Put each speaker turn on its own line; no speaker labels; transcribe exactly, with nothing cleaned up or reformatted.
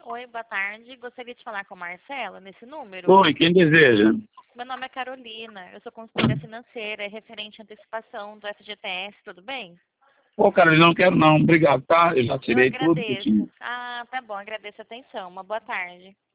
Oi, boa tarde. Gostaria de falar com a Marcela nesse número.
Oi, quem deseja?
Meu nome é Carolina, eu sou consultora financeira, é referente à antecipação do F G T S, tudo bem?
Pô, cara, eu não quero não, obrigado, tá? Eu já
Eu
tirei tudo que eu tinha.
agradeço. Ah, tá bom, agradeço a atenção. Uma boa tarde.